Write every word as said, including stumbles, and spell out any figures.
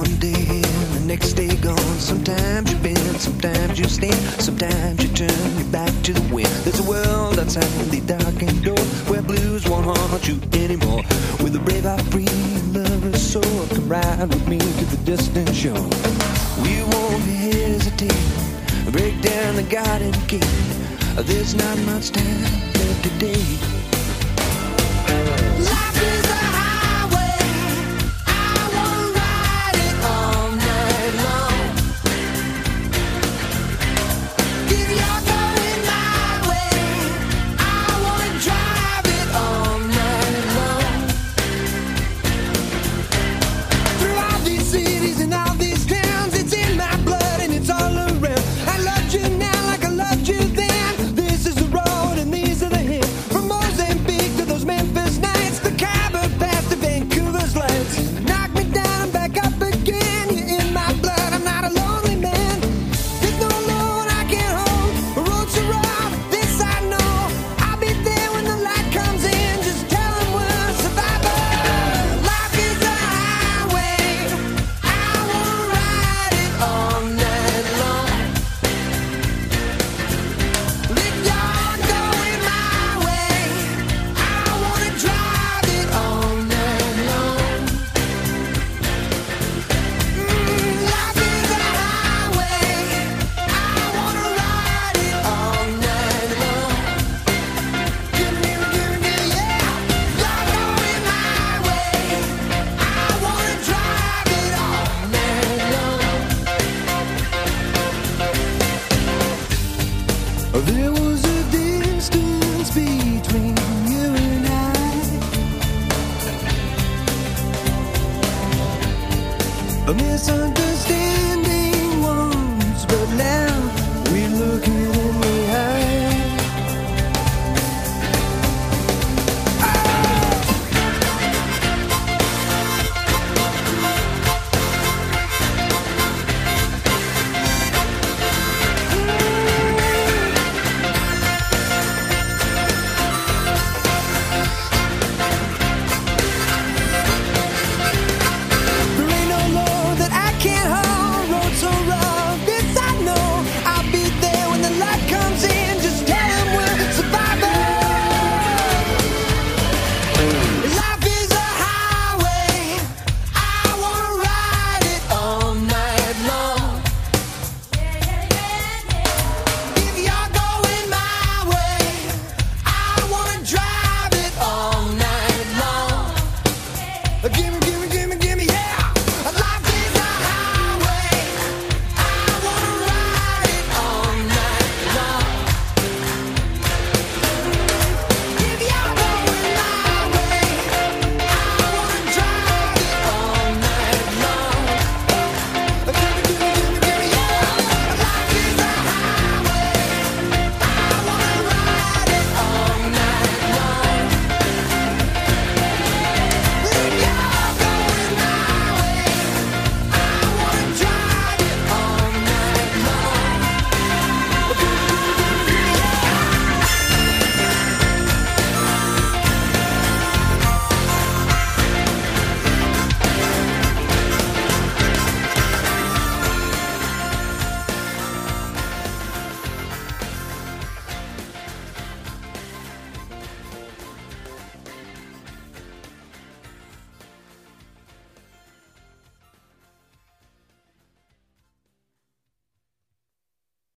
one day and the next day gone. Sometimes you bend, sometimes you stand, sometimes you turn your back to the wind. There's a world outside the darkened door where blues won't haunt you anymore. With a brave heart, free lover's soul, come ride with me to the distant shore. We won't hesitate, break down the garden gate. There's not much time left today. Life is a highway, I wanna ride it all night long. If you're going my way, I wanna drive it all night long. Through all these cities and all these towns, it's in my blood and it's all around. I loved you now like I loved you then. This is the road and these are the hills. From Mozambique to those Memphis nights, the Khyber Pass to Vancouver's lights. Knock me down and back up again. You're in my blood, I'm not a lonely man. There's no load I can't hold. The road's so rough, this I know. I'll be there when the light comes in. Just tell them we're survivors. Life is a highway, I wanna ride it all night long. If you're going my way, I wanna drive it all night long. Mm, life is a highway, I wanna ride it all night long. Give me, give me, give me, yeah. You're going my way, I wanna drive it all night long. There was a distance between you and I, a misunderstanding.